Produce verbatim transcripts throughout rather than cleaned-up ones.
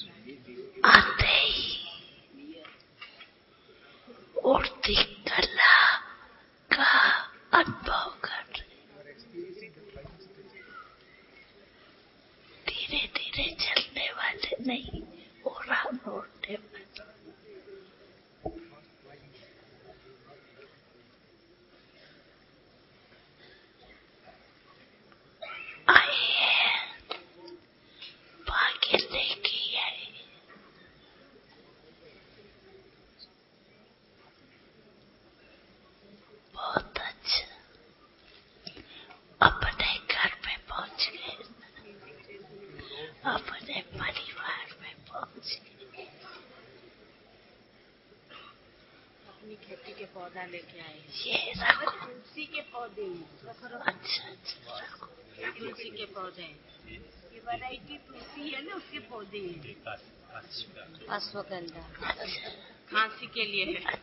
आते ही उड़ती कला का अनुभव कर रहे, धीरे धीरे चलने वाले नहीं, उड़ान उड़ने वाले। आइए भाग्य लेके आए, बहुत अच्छा। अपने घर में पहुंच गए, अपने परिवार में पहुंच गए। अपनी खेती के पौधा लेके आए, ये रखो, तुलसी के पौधे। अच्छा अच्छा रखो, तुलसी के पौधे, ये वैरायटी तुलसी है ना, उसके पौधे हैं। अश्वगंधा खांसी के लिए है।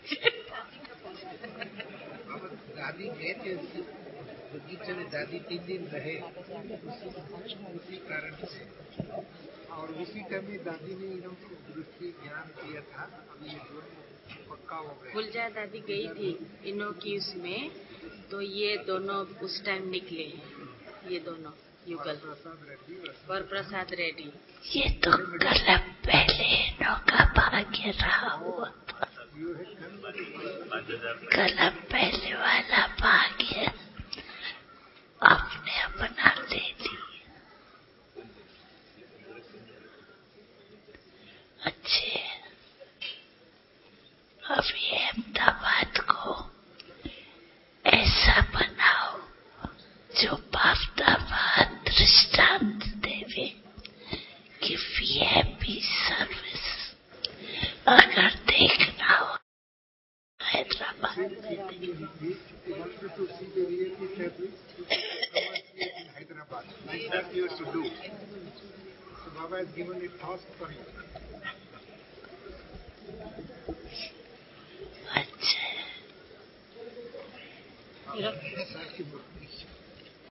दादी गए थे बगीचे में, दादी तीन दिन रहे उसी कारण से, और उसी टाइम में दादी ने इन लोगों को दृष्टि ज्ञान किया था। अभी ये दोनों पक्का हो गए। गुलजा दादी गई थी इनो की उसमें, तो ये दोनों उस टाइम निकले हैं, ये दोनों युगल और प्रसाद रेड्डी। ये तो कल पहले इनो का भाग्य रहा हुआ, कल पहले वाला भाग्य आपने अपना ले लिया। अच्छे, अभी अहमदाबाद को ऐसा बनाओ जो बाप-दादा दृष्टांत देवे कि वीआईपी सर्विस अगर देखना हो हैदराबाद में Baba has given a task for him. अच्छा,